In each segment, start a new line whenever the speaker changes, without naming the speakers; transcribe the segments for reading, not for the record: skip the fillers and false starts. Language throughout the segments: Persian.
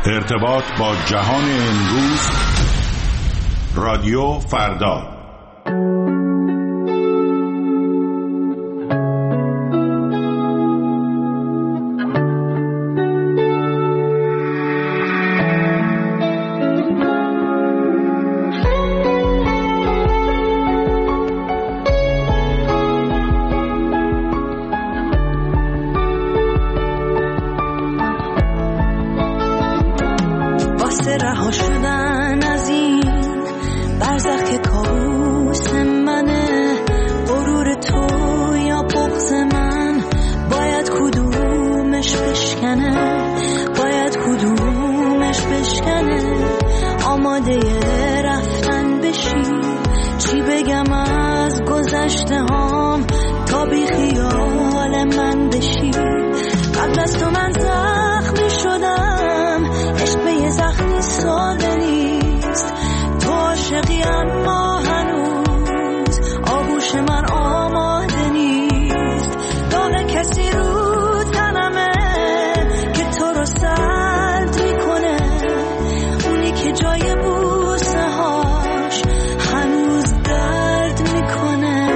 ارتباط با جهان امروز، رادیو فردا.
رها شدن از این برزخ که کابوس منه، غرور تو یا بغض من، باید کدومش بشکنه، باید کدومش بشکنه. آماده رفتن بشی، چی بگم از گذشته هام تا بی خیال من بشی. قبل از تو من زخمی شدم، عشق به یه زخمی ساده نیست. تو عاشقی اما هنوز آغوش من آماده نیست. داغ کسی رو تنمه که تو رو سرد میکنه، اونی که جای بوسه هاش هنوز درد میکنه.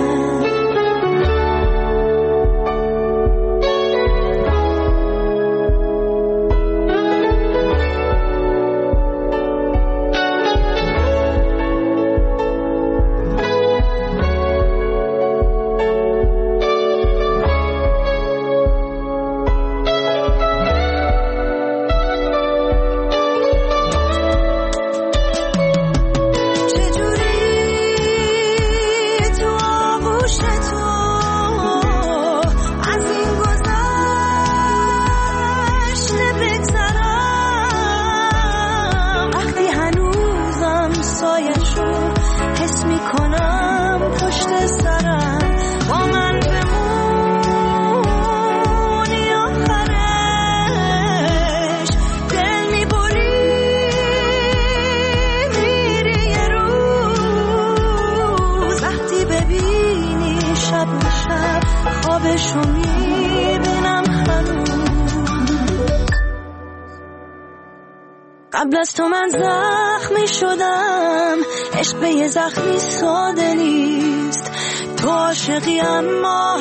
قبل از تو من زخمی شدم، عشق به یه زخمی ساده نیست. تو عاشقی اما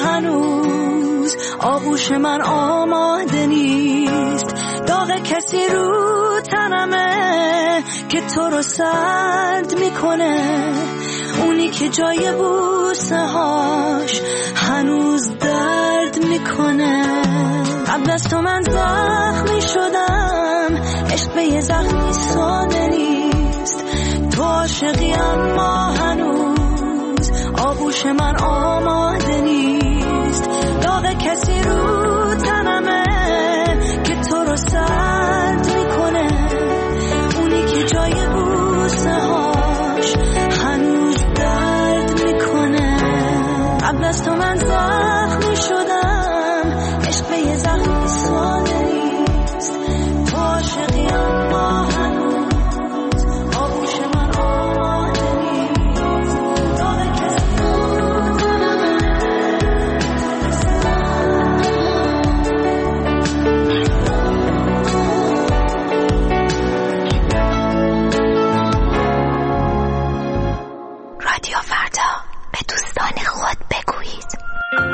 هنوز آغوش من آماده نیست. داغ کسی رو تنمه که تو رو سرد میکنه، اونی که جای بوسه هاش هنوز درد میکنه. قبل از تو من زخمی شدم، عشق به یه زخمی ساده نیست. تو عاشقی اما هنوز آغوش من آماده نیست. داغ کسی رو تنمه که تو رو سرد میکنه، اونی که جای بوسه هاش هنوز درد میکنه. قبل از تو من زخمی شدم، عشق به یه زخمی ساده نیست. تو عاشقی اما هنوز آغوش من آماده نیست. داغ کسی رو تنمه.
رادیو فردا، به دوستان خود بگویید.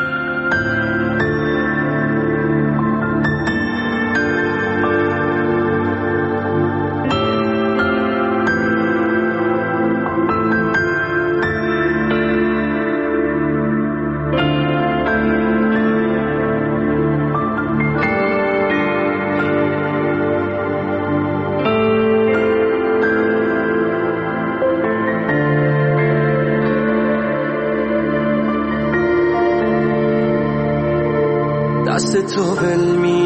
دست تو ول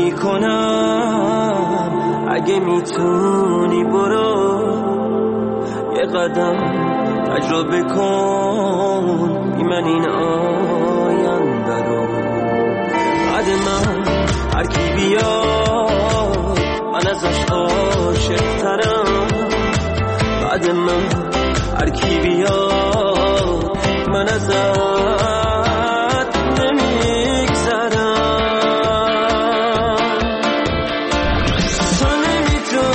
میکنم، اگه میتونی برو یه قدم تجربه کن بی من این آینده رو. بعد من هر کی بیاد من ازش عاشق ترم. بعد من هر کی بیاد من ازش نمیگذرم. تو نمیتونی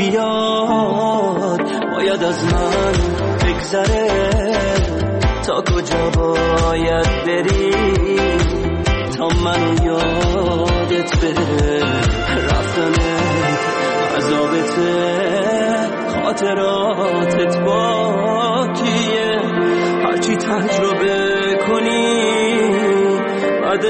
بیاد باید از من بگذره تا کجا باید بری تا منو یادت بره رفتنه عذابته خاطراتت باقیه هرچی تجربه کنی بعد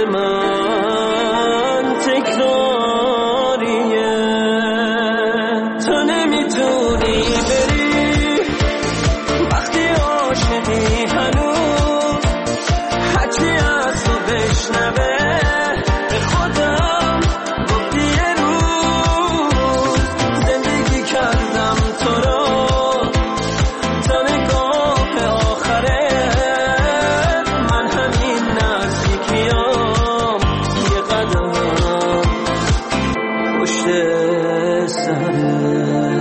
من تکراریه تو نمیتونی بری وقتی عاشقی هنوز هرچی از تو بشنوه به خودم گفتی یه روز زندگی کردم تو رو تا نگاه آخره من همین نزدیکیام یه قدم پشت سره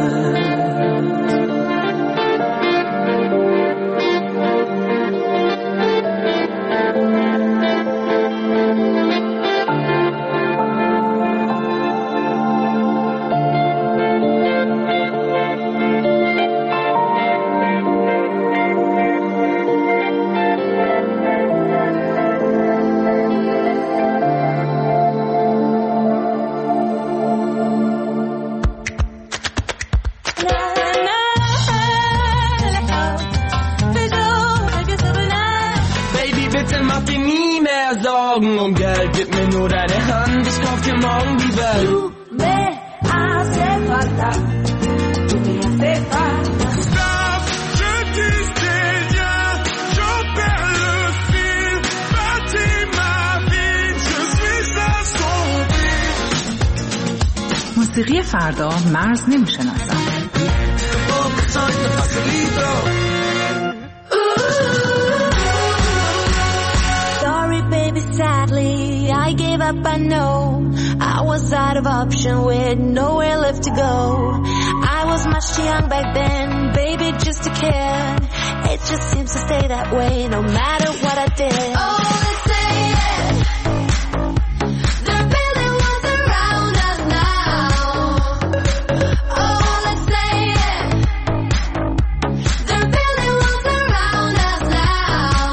Om geldet mir nur deine Hand, ich kauf dir morgen die Welt.
Du me hace falta, tu me hace falta.
Stop, je disais rien, j'en perds le fil. Bâtis ma vie, je suis assombri.
موسیقی فردا مرز نمی‌شناسد.
Sadly, I gave up, I know. I was out of option with nowhere left to go. I was much too young back then, baby, just a kid. It just seems to stay that way no matter what I did. Oh, let's say it. They're building walls around us now. Oh, let's say it. They're building walls around us now.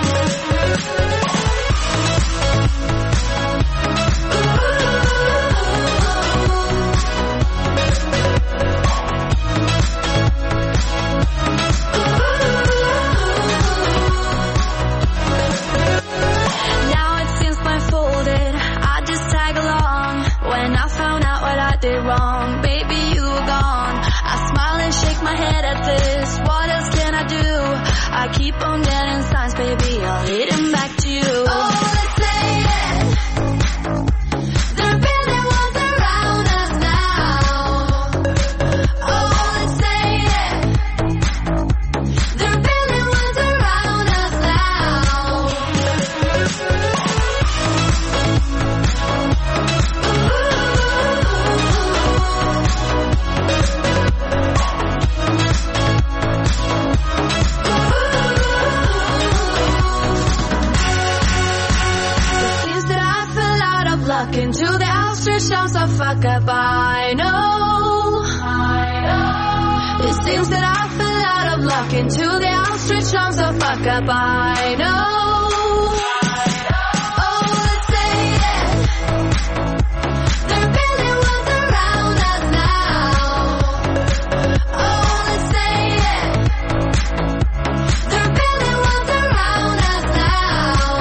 Did wrong, baby, you were gone. I smile and shake my head at this. What else can I do? I keep on getting signs, baby, I'll lead him back to you. Oh, let's say it. They're building walls around us now. Oh, let's say it. They're building walls around us now. Into the outstretched arms of fuck up, I know. It seems that I fell out of luck. Into the outstretched arms of fuck up, I know. Oh, let's say it. They're building walls around us now. Oh, let's say it. They're building walls around us now.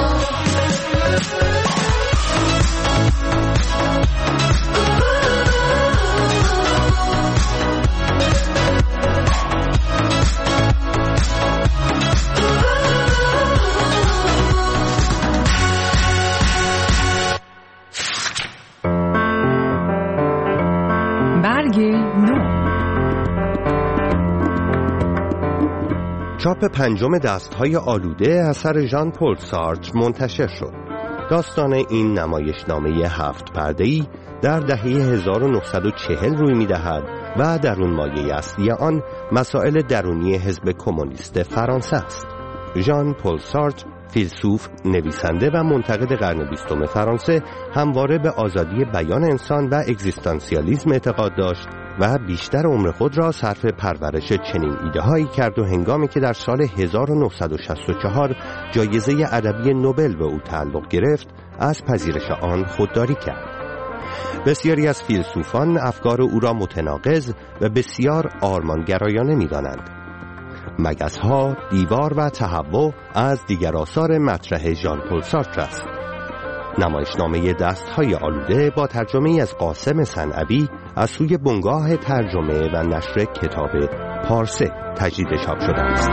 چاپ پنجم دست‌های آلوده اثر ژان پل سارتر منتشر شد. داستان این نمایشنامه 7 پرده‌ای در دهه 1940 روی می‌دهد و در اون مایه اصلی آن مسائل درونی حزب کمونیست فرانسه است. ژان پل سارتر، فیلسوف، نویسنده و منتقد قرن 20 فرانسه، همواره به آزادی بیان انسان و اگزیستانسیالیسم اعتقاد داشت و بیشتر عمر خود را صرف پرورش چنین ایده هایی کرد و هنگامی که در سال 1964 جایزه ادبی نوبل به او تعلق گرفت از پذیرش آن خودداری کرد. بسیاری از فیلسوفان افکار او را متناقض و بسیار آرمانگرایانه می‌دانند. مگس‌ها، دیوار و تهوع از دیگر آثار مطرح ژان پل سارتر است. نمایشنامه دست‌های آلوده با ترجمه از قاسم صنعبی از سوی بنگاه ترجمه و نشر کتاب پارسه تجدید چاپ شده است.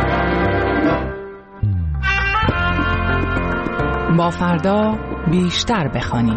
با فردا بیشتر بخوانیم.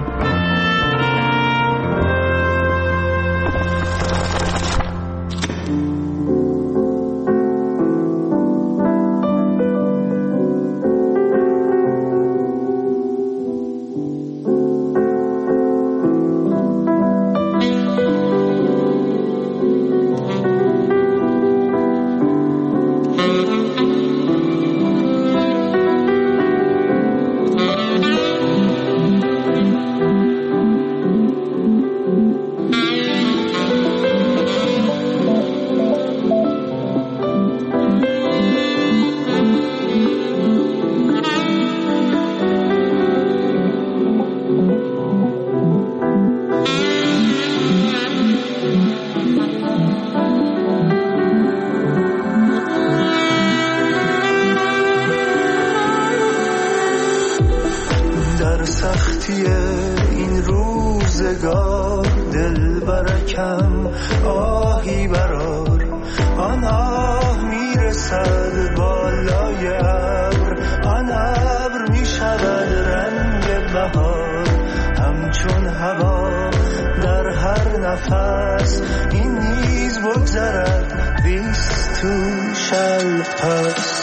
این روزگار دل برکم آهی برار، آن آه میرسد بالای ابر، آن ابر میشود رنگ بهار، همچون هوا در هر نفس این نیز بگذرد بیست تو شل پس.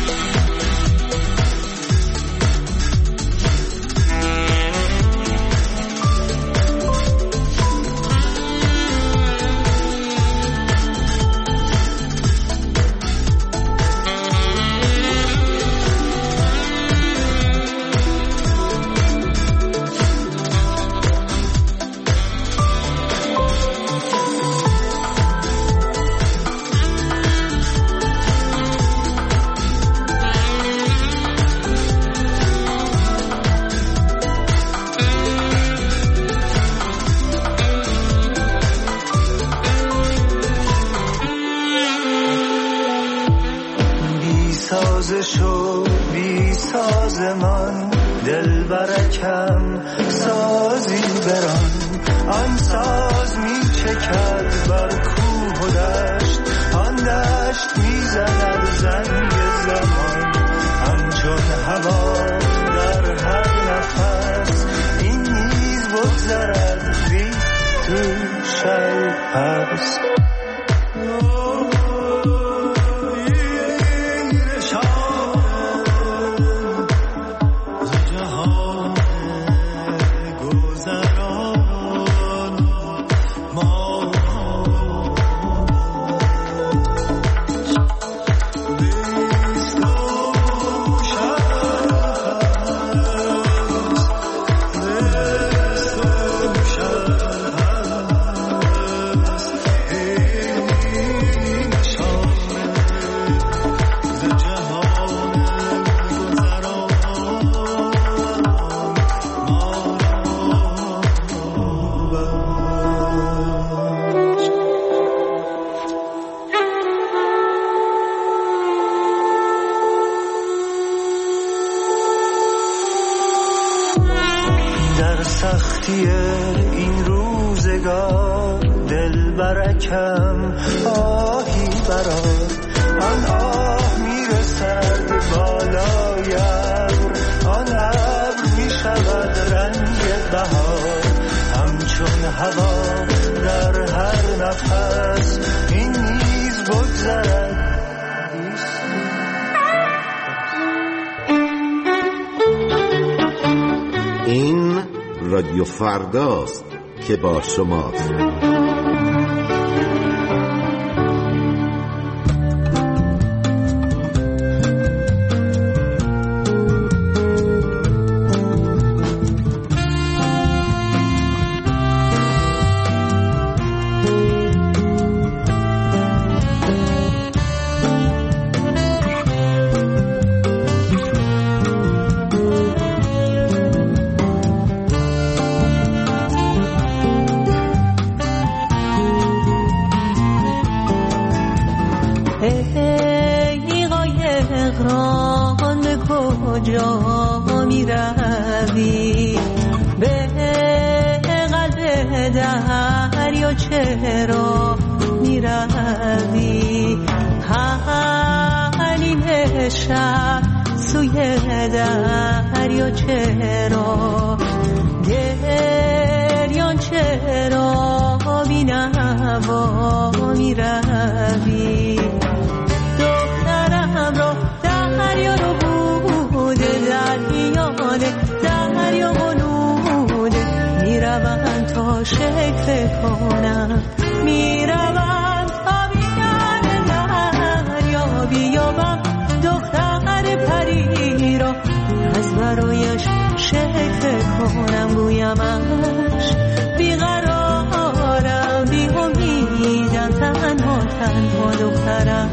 سازشو بی سازمان دل برکم سازی بران، آن ساز می چکد بر کوه و دشت، آن دشت می زند زنگ زمان، همچون هوا در هر نفس این نیز بگذرد بیست تو شل پس. در سختی این روزگار دل برکم آهی برار، آن آه میرسد بالای ابر، آن ابر میشود رنگ بهار، همچون هوا در هر نفس این نیز بگذرد.
این رادیو فرداست که با شماست.
کجا می روی؟ به قلب دریا چرا می روی؟ حنین شب سوی دریا چرا؟ گریان چرا بی نوا می روی؟ دخترم را دریا رو بوده، در میان دریا بلوده، می روم تا شکل کنم، می روم تا بیان دریا بیابم دختر پری را، از برایش شکل کنم، گویمش بیقرارم بی امیدم، تنها تنها دخترم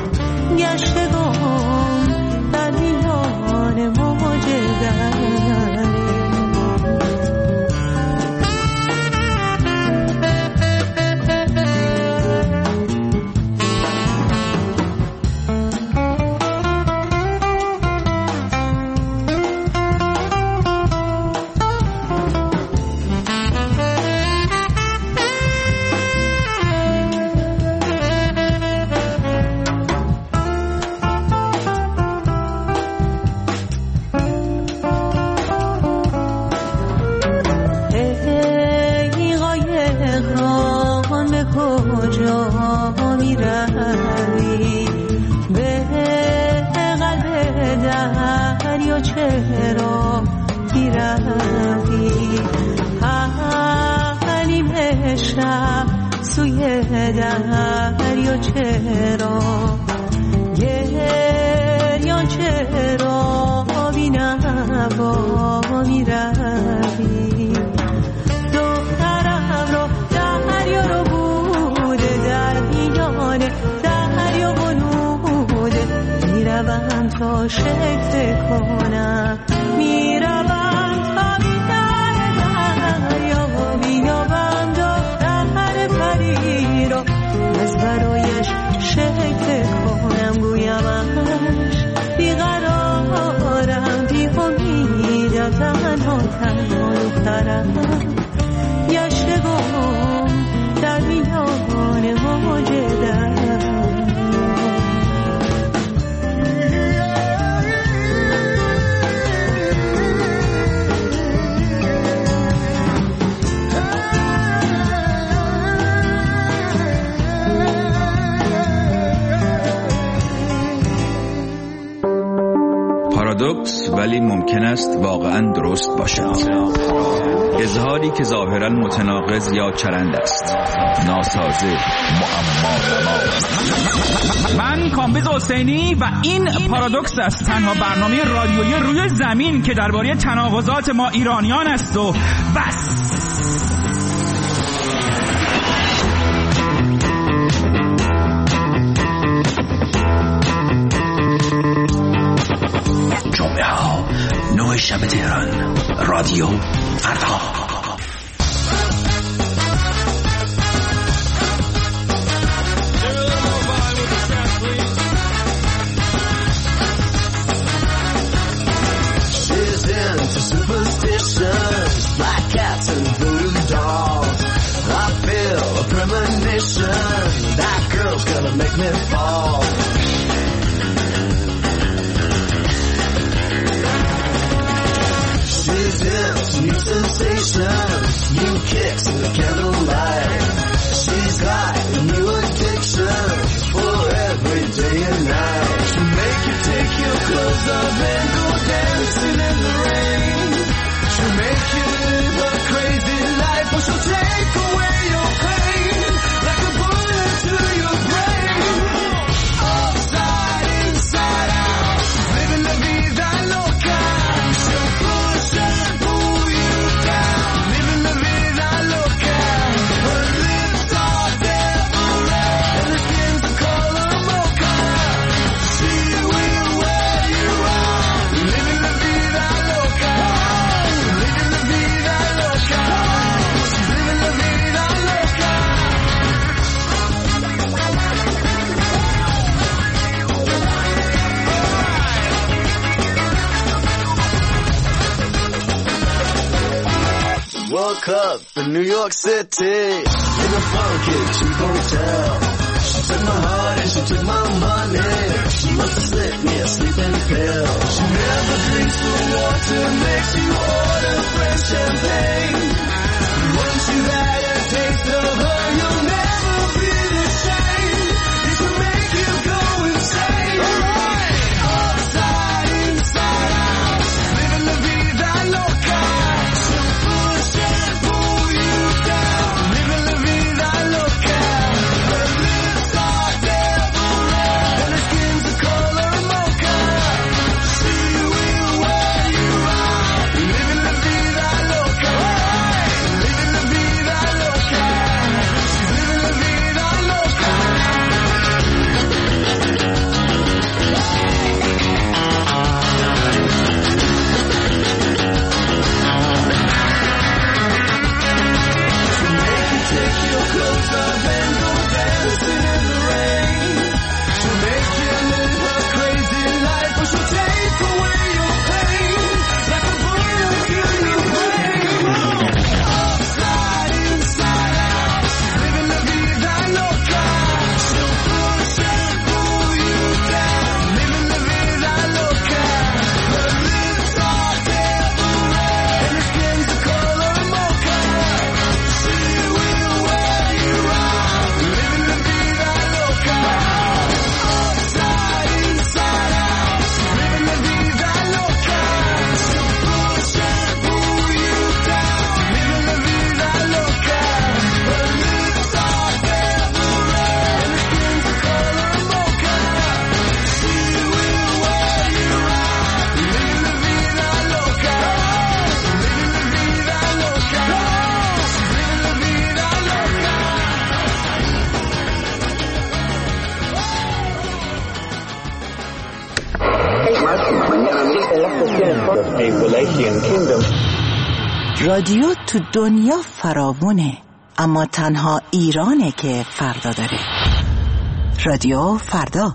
گشتگم در میان موج دریایی. چرا میروی؟ حنیم شب سوی دریا چرا؟ گریان چرا بی نوا میروی؟ دخترم را دریا رو بوده، در میان دریا بلوده، میروم تا شکل کنم، میروم تا بیدر دریا بیابم دختر پری را، از برایش شکل کنم، گویمش بیقرارم بی امیدم، تنها تنها دخترم گشتگم در میان موج دریا.
پارادوکس ولی ممکن است واقعا درست باشد. اظهاری که ظاهرا متناقض یا چرند است، ناسازه، معما.
من کامبیز حسینی و این پارادوکس است، تنها برنامه رادیویی روی زمین که درباره تناقضات ما ایرانیان است و بس.
جمعه ها 9 شب تهران، رادیو فردا.
Superstitions, black cats and voodoo dolls. I feel a premonition, that girl's gonna make me fall. She's into new sensations, new kicks in the candlelight. She's got a new addiction for every day and night. She'll make you take your clothes off and go dancing in the rain. She'll make you live a crazy life, or she'll take away your pain like a bullet to your brain. Upside, inside out, living la vida loca. She'll push and pull you down, living la vida loca. Her lips are devil red and her skin's the color mocha. She will wear you out woke up in New York City in a funky cheap hotel. She took my heart and she took my money. She must have slipped me a sleeping pill. She never drinks the water, makes you order French champagne. Once you've had a taste of her, you'll never be the same. It can make you go insane. Alright! Upside, inside out, living la vida loca. She'll push and pull you down, living la vida loca. Her lips are devil red, and her skin's the color mocha. She will wear you out, living la vida loca. Living la vida loca. She's living la vida loca. She'll make you take your clothes off and go dancing in the rain. She'll make you live her crazy life, but she'll take away your pain like a bullet through your brain. Upside, inside out, living la vida loca. She'll push and pull you down, living la vida loca. Her lips are devil red, and her skin's the color mocha. She will wear you out, living la vida loca. Upside, inside out, living la vida loca. She'll push and pull you down, living la vida loca. Her lips are devil red, and her skin's the color mocha. She will wear you out, living la vida loca. Living la vida loca. She's living la vida loca.
رادیو تو دنیا فراوونه، اما تنها ایرانه که فردا داره. رادیو فردا.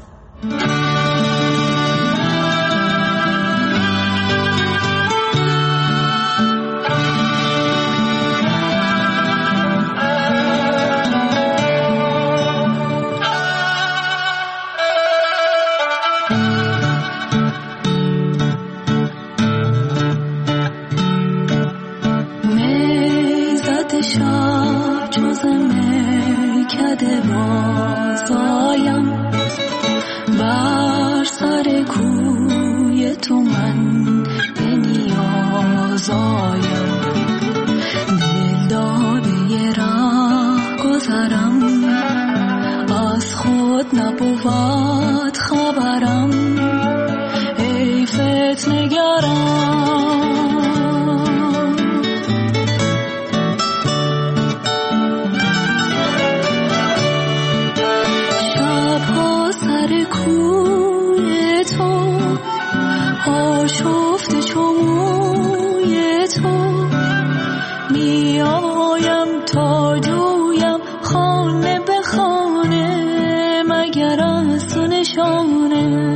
میزد شب جز میکده بازایم، بر سر کوی تو من به نیازایم. دل داده راه گذرم، از خود نبود خبرم، ای فتنه‌گرم. شبها سر کوی تو، آشفته چو موی تو، میایم تا جویم خانه به خانه، مگر از تو نشانه.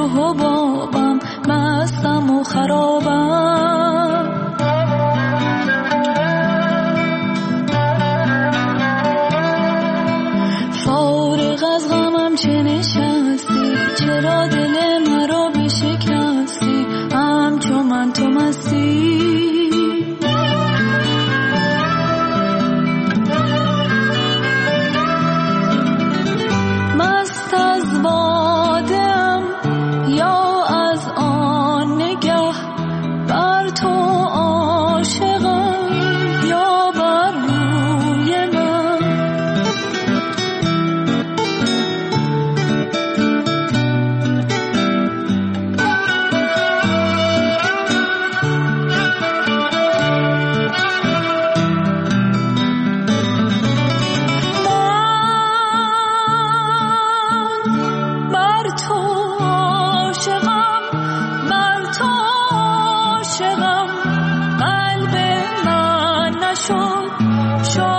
حبابم مستم و خرابم فارغ از غمم چه نشستی چرا دل مرا بشکستی همچو من تو مستی مست از بادم یا از آن نگه بر تو عاشقم یا بر روی من بر تو عاشقم بر تو عاشقم قلب من نشد